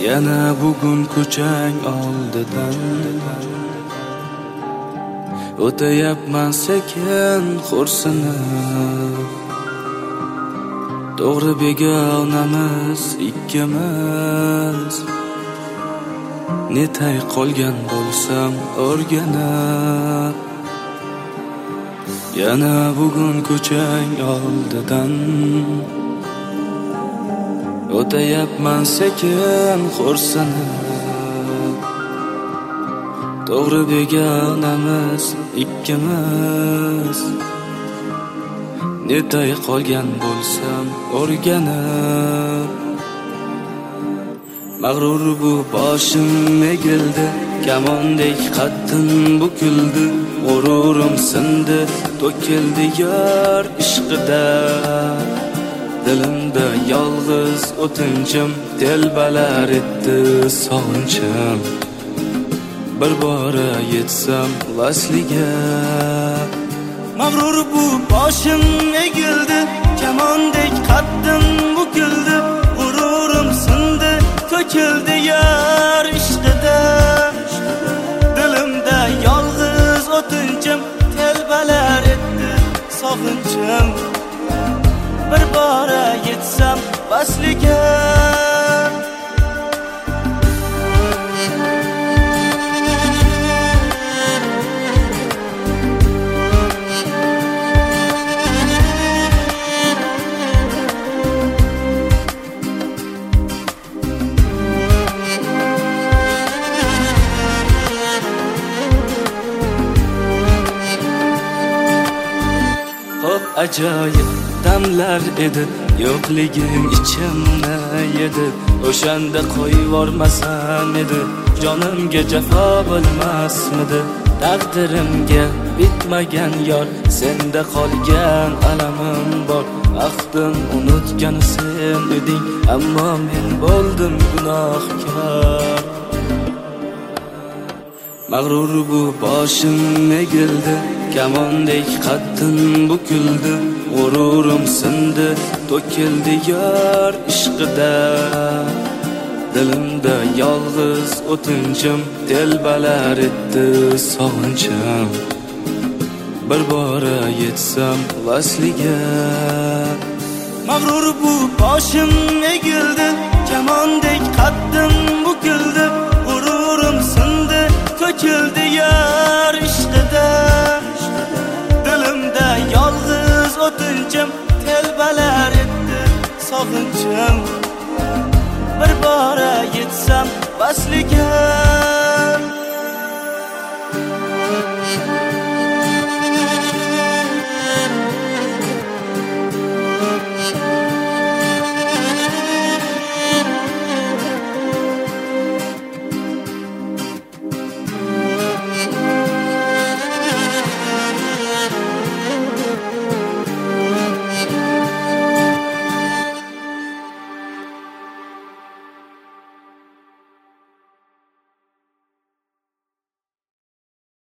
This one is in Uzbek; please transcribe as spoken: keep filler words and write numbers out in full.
Yana bugun ko'chang oldidan o'tayapman sekin xo'rsinib. To'g'ri begonamiz ikkimiz, netay qolgan bo'lsam o'rganib. Yana bugun ko'chang oldidan o'tayapman sekin xo'rsinib. To'g'ri begonamiz ikkimiz, netay qolgan bo'lsam o'rganib. Mag'rur bu boshim egildi, kamondek qaddim bukildi. G'ururim sindi, to'kildi yor ishqida. Dilimda yolg'iz o'tinchim telbalar etdi sog'inchim. Bir bora yetsam vasliga. Mag'rur bu boshim egildi, kamondek qaddim bukildi. G'ururim sindi, to'kildi yor ishqida. Dilimda yolg'iz o'tinchim telbalar etdi sog'inchim. Bir bora yetsam vasliga. Ajoyib damlar edi, yo'qliging ichimni yedi. O'shanda qo'yvormasam edi, jonimga jafo bo'lmasmidi. Taqdirimga bitmagan yor, senda qolgan alamim bor. Ahdim unutgan sen eding, ammo men bo'ldim gunohkor. Mag'rur bu boshim egildi, kamondek qaddim bukildi. G'ururim sindi, to'kildi yor ishqida. Dilimda yolg'iz o'tinchim telbalar etdi sog'inchim. Bir bora yetsam vasliga. Mag'rur bu boshim egildi, kamondek qaddim bukildi. G'ururim sindi, to'kildi yor ishqida. Dilimda yolg'iz o'tinchim telbalar etdi sog'inchim. Bir bora yetsam vasliga.